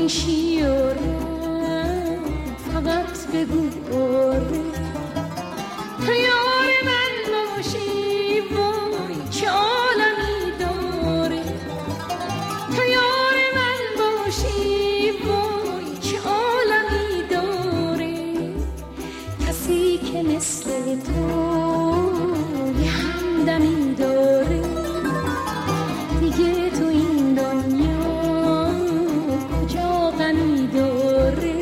میشی آره، فقط بگو آره. تو یار من باشی وای چه عالمی داره. تو یار من باشی وای چه عالمی داره. کسی که مثل تو یه همدمی داره. دیگه تو این دنیا کجا غمی داره.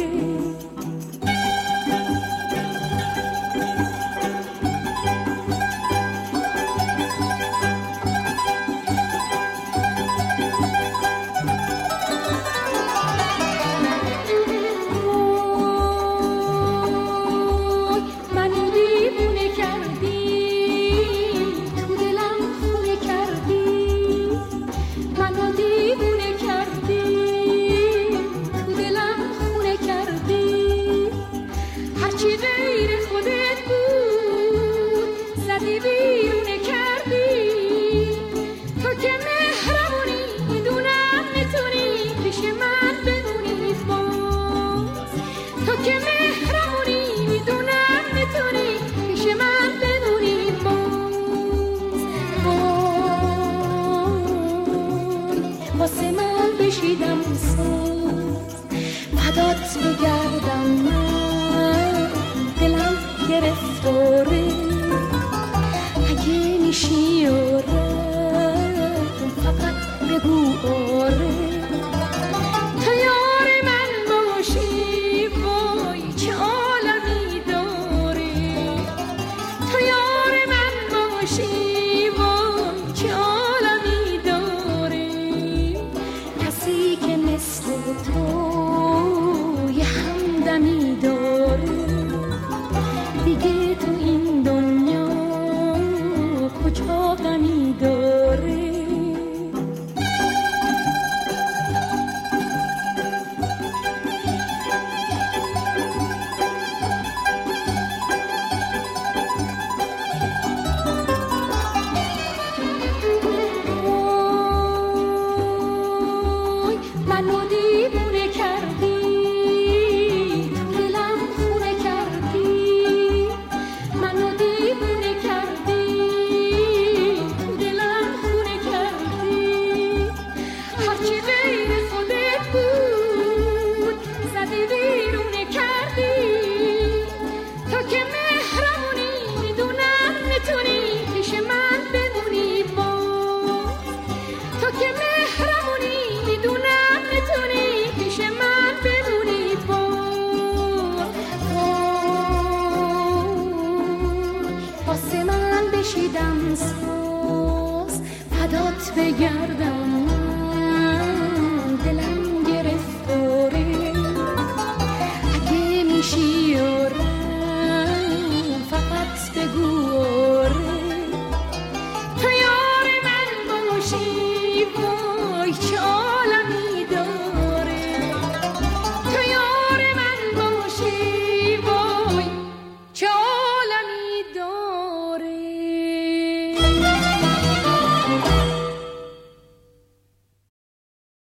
واسه من بشیدم ساز فدات بگردم من دلم گرفتاره. اگه میشی آره فقط بگو آره. تو یار من باشی وای چه عالمی داره. تو یار من باشی وای چه عالمی داره. کسی که مثل تو یه همدمی داره. دیگه تو این دنیا کجا غمی داره. واسه من بشیدم ساز فدات بگردم من دلم گرفتاره. اگه میشی آره فقط بگو آره. تو یار من باشی وای چه عالمی داره. تو یار من باشی وای چه عالمی داره.